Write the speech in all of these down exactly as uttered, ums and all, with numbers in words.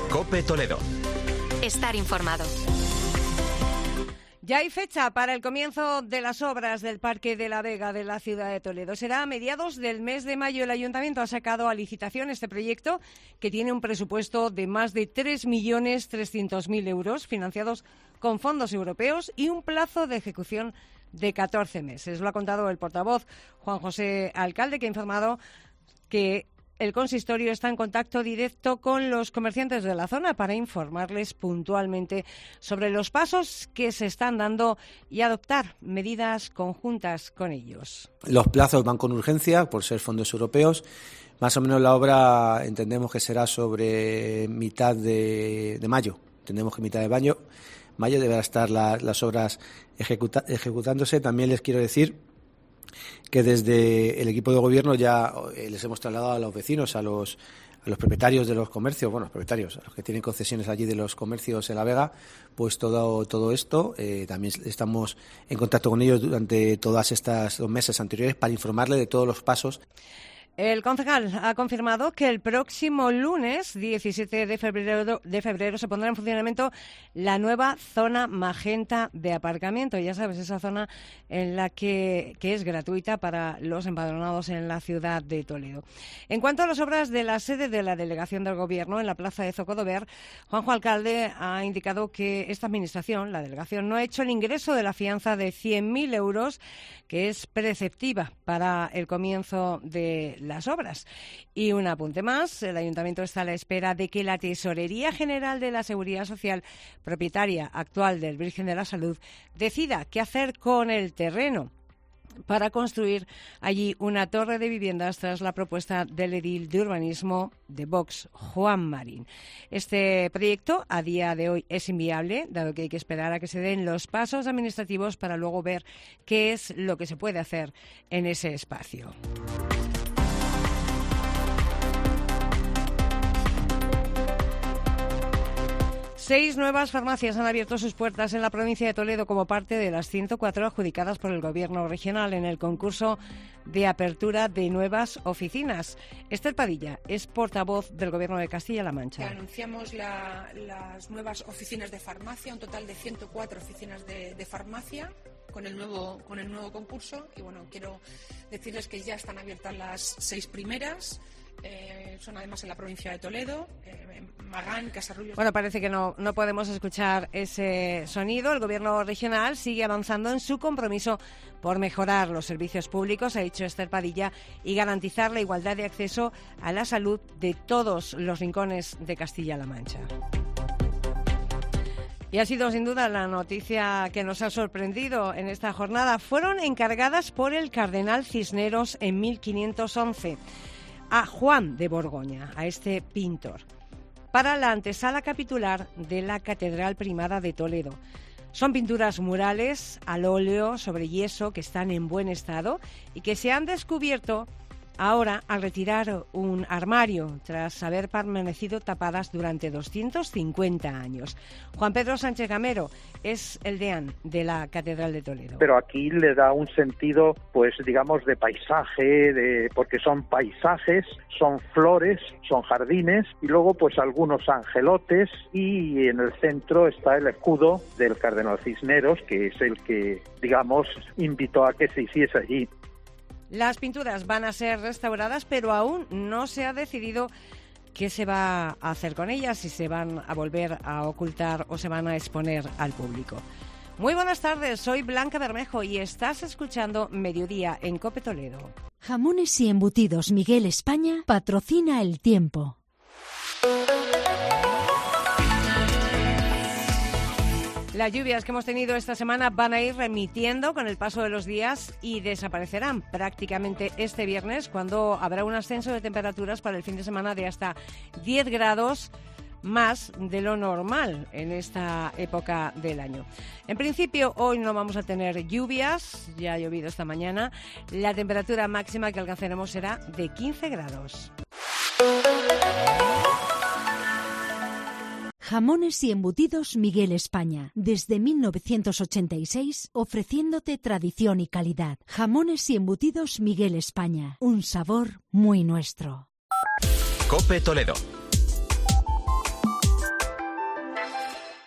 COPE Toledo. Estar informado. Ya hay fecha para el comienzo de las obras del Parque de la Vega de la ciudad de Toledo. Será a mediados del mes de mayo. El Ayuntamiento ha sacado a licitación este proyecto, que tiene un presupuesto de más de tres millones trescientos mil euros, financiados con fondos europeos, y un plazo de ejecución de catorce meses. Lo ha contado el portavoz Juan José Alcalde, que ha informado que el consistorio está en contacto directo con los comerciantes de la zona para informarles puntualmente sobre los pasos que se están dando y adoptar medidas conjuntas con ellos. Los plazos van con urgencia por ser fondos europeos. Más o menos la obra entendemos que será sobre mitad de, de mayo. Entendemos que mitad de mayo, mayo deberá estar la, las obras ejecuta, ejecutándose. También les quiero decir que desde el equipo de gobierno ya les hemos trasladado a los vecinos, a los a los propietarios de los comercios, bueno, los propietarios, a los que tienen concesiones allí de los comercios en La Vega, pues todo todo esto. Eh, también estamos en contacto con ellos durante todas estas dos meses anteriores para informarles de todos los pasos. El concejal ha confirmado que el próximo lunes, diecisiete de febrero, de febrero, se pondrá en funcionamiento la nueva zona magenta de aparcamiento. Ya sabes, esa zona en la que, que es gratuita para los empadronados en la ciudad de Toledo. En cuanto a las obras de la sede de la delegación del Gobierno en la plaza de Zocodover, Juanjo Alcalde ha indicado que esta administración, la delegación, no ha hecho el ingreso de la fianza de cien mil euros, que es preceptiva para el comienzo de las obras. Y un apunte más, el Ayuntamiento está a la espera de que la Tesorería General de la Seguridad Social, propietaria actual del Virgen de la Salud, decida qué hacer con el terreno para construir allí una torre de viviendas tras la propuesta del edil de urbanismo de Vox, Juan Marín. Este proyecto a día de hoy es inviable, dado que hay que esperar a que se den los pasos administrativos para luego ver qué es lo que se puede hacer en ese espacio. Seis nuevas farmacias han abierto sus puertas en la provincia de Toledo como parte de las ciento cuatro adjudicadas por el Gobierno regional en el concurso de apertura de nuevas oficinas. Esther Padilla es portavoz del Gobierno de Castilla-La Mancha. Anunciamos la, las nuevas oficinas de farmacia, un total de ciento cuatro oficinas de, de farmacia con el nuevo con el nuevo concurso. Y bueno, quiero decirles que ya están abiertas las seis primeras. Eh, son además en la provincia de Toledo, eh, Magán, Casarrullos. Bueno, parece que no, no podemos escuchar ese sonido. El Gobierno regional sigue avanzando en su compromiso por mejorar los servicios públicos, ha dicho Esther Padilla, y garantizar la igualdad de acceso a la salud de todos los rincones de Castilla-La Mancha. Y ha sido sin duda la noticia que nos ha sorprendido en esta jornada. Fueron encargadas por el cardenal Cisneros en mil quinientos once. A Juan de Borgoña, a este pintor, para la antesala capitular de la Catedral Primada de Toledo. Son pinturas murales al óleo sobre yeso que están en buen estado y que se han descubierto ahora al retirar un armario tras haber permanecido tapadas durante doscientos cincuenta años. Juan Pedro Sánchez Gamero es el deán de la Catedral de Toledo. Pero aquí le da un sentido, pues digamos, de paisaje, de porque son paisajes, son flores, son jardines y luego pues algunos angelotes, y en el centro está el escudo del cardenal Cisneros, que es el que, digamos, invitó a que se hiciese allí. Las pinturas van a ser restauradas, pero aún no se ha decidido qué se va a hacer con ellas, si se van a volver a ocultar o se van a exponer al público. Muy buenas tardes, soy Blanca Bermejo y estás escuchando Mediodía en COPE Toledo. Jamones y embutidos Miguel España patrocina El Tiempo. Las lluvias que hemos tenido esta semana van a ir remitiendo con el paso de los días y desaparecerán prácticamente este viernes, cuando habrá un ascenso de temperaturas para el fin de semana de hasta diez grados más de lo normal en esta época del año. En principio, hoy no vamos a tener lluvias, ya ha llovido esta mañana. La temperatura máxima que alcanzaremos será de quince grados. Jamones y embutidos Miguel España, desde mil novecientos ochenta y seis, ofreciéndote tradición y calidad. Jamones y embutidos Miguel España, un sabor muy nuestro. COPE Toledo.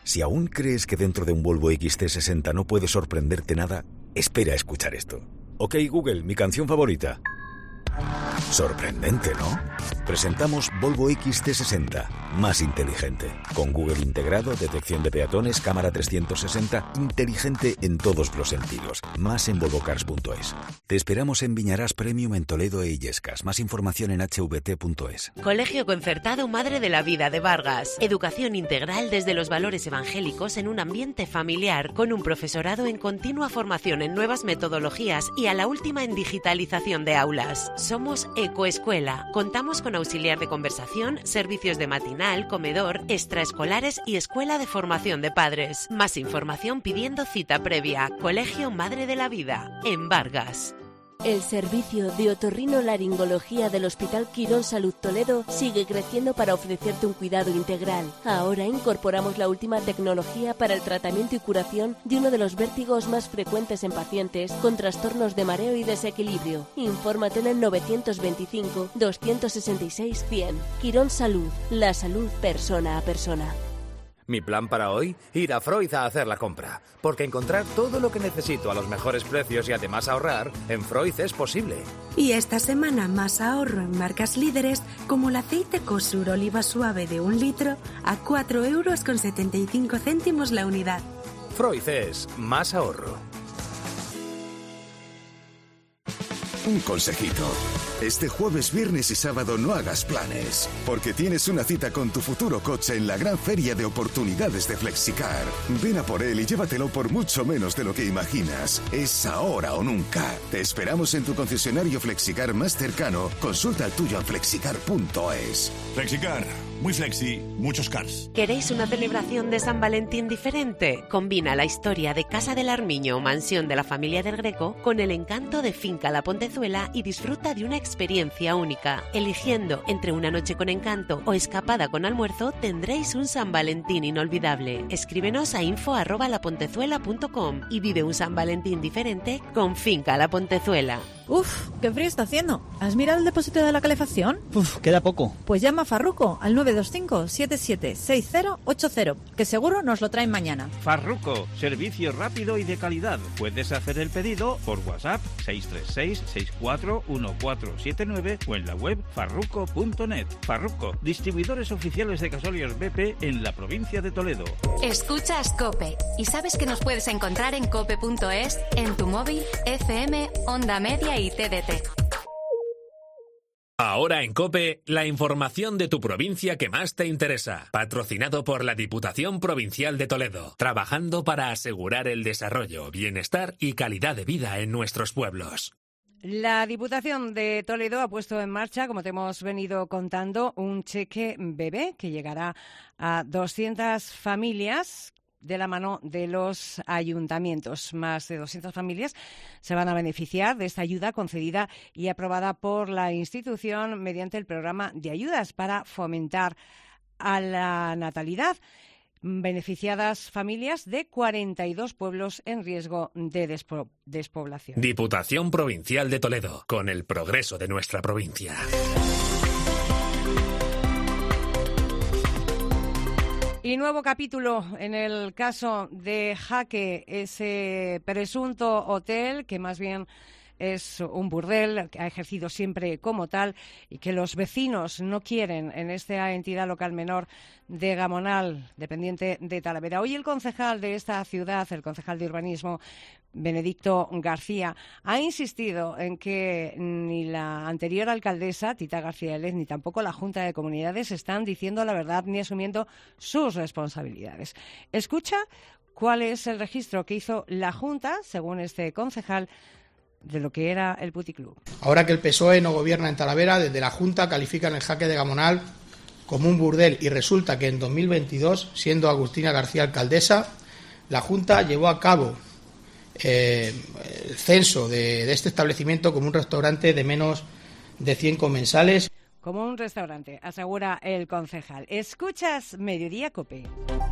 Si aún crees que dentro de un Volvo X C sesenta no puede sorprenderte nada, espera a escuchar esto. Ok, Google, mi canción favorita. Sorprendente, ¿no? Presentamos Volvo X C sesenta, más inteligente. Con Google integrado, detección de peatones, cámara trescientos sesenta, inteligente en todos los sentidos. Más en volvo cars punto es. Te esperamos en Viñarás Premium en Toledo e Illescas. Más información en h v t punto es. Colegio Concertado Madre de la Vida de Vargas. Educación integral desde los valores evangélicos en un ambiente familiar, con un profesorado en continua formación en nuevas metodologías y a la última en digitalización de aulas. Somos Ecoescuela. Contamos con auxiliar de conversación, servicios de matinal, comedor, extraescolares y escuela de formación de padres. Más información pidiendo cita previa. Colegio Madre de la Vida, en Vargas. El servicio de otorrinolaringología del Hospital Quirón Salud Toledo sigue creciendo para ofrecerte un cuidado integral. Ahora incorporamos la última tecnología para el tratamiento y curación de uno de los vértigos más frecuentes en pacientes con trastornos de mareo y desequilibrio. Infórmate en el novecientos veinticinco, doscientos sesenta y seis, cien. Quirón Salud, la salud persona a persona. Mi plan para hoy, ir a Freud a hacer la compra, porque encontrar todo lo que necesito a los mejores precios y además ahorrar, en Freud es posible. Y esta semana más ahorro en marcas líderes como el aceite Cosur Oliva Suave de un litro a cuatro euros con setenta y cinco céntimos la unidad. Freud es más ahorro. Un consejito. Este jueves, viernes y sábado no hagas planes, porque tienes una cita con tu futuro coche en la gran feria de oportunidades de Flexicar. Ven a por él y llévatelo por mucho menos de lo que imaginas. Es ahora o nunca. Te esperamos en tu concesionario Flexicar más cercano. Consulta el tuyo en flexicar punto es. Flexicar. Muy flexi, muchos cars. ¿Queréis una celebración de San Valentín diferente? Combina la historia de Casa del Armiño, mansión de la familia del Greco, con el encanto de Finca La Pontezuela y disfruta de una experiencia única. Eligiendo entre una noche con encanto o escapada con almuerzo, tendréis un San Valentín inolvidable. Escríbenos a info arroba lapontezuela punto com y vive un San Valentín diferente con Finca La Pontezuela. Uf, qué frío está haciendo. ¿Has mirado el depósito de la calefacción? Uf, queda poco. Pues llama a Farruco al nueve dos cinco, siete siete seis cero ocho cero, que seguro nos lo traen mañana. Farruco, servicio rápido y de calidad. Puedes hacer el pedido por WhatsApp seis tres seis, seis cuatro uno cuatro siete nueve o en la web farruco punto net. Farruco, distribuidores oficiales de gasóleos B P en la provincia de Toledo. Escuchas COPE y sabes que nos puedes encontrar en cope punto es, en tu móvil, F M, Onda Media y T D T. Ahora en COPE, la información de tu provincia que más te interesa. Patrocinado por la Diputación Provincial de Toledo. Trabajando para asegurar el desarrollo, bienestar y calidad de vida en nuestros pueblos. La Diputación de Toledo ha puesto en marcha, como te hemos venido contando, un cheque bebé que llegará a doscientas familias de la mano de los ayuntamientos. Más de doscientas familias se van a beneficiar de esta ayuda concedida y aprobada por la institución mediante el programa de ayudas para fomentar a la natalidad. Beneficiadas familias de cuarenta y dos pueblos en riesgo de despo- despoblación. Diputación Provincial de Toledo, con el progreso de nuestra provincia. Y nuevo capítulo en el caso de Jaque, ese presunto hotel que más bien es un burdel, que ha ejercido siempre como tal y que los vecinos no quieren en esta entidad local menor de Gamonal, dependiente de Talavera. Hoy el concejal de esta ciudad, el concejal de urbanismo, Benedicto García, ha insistido en que ni la anterior alcaldesa, Tita García Lez, ni tampoco la Junta de Comunidades están diciendo la verdad ni asumiendo sus responsabilidades. Escucha cuál es el registro que hizo la Junta, según este concejal, de lo que era el puticlub. Ahora que el P S O E no gobierna en Talavera, desde la Junta califican el Jaque de Gamonal como un burdel y resulta que en dos mil veintidós, siendo Agustina García alcaldesa, la Junta llevó a cabo eh, el censo de, de este establecimiento como un restaurante de menos de cien comensales. Como un restaurante, asegura el concejal. Escuchas Mediodía COPE.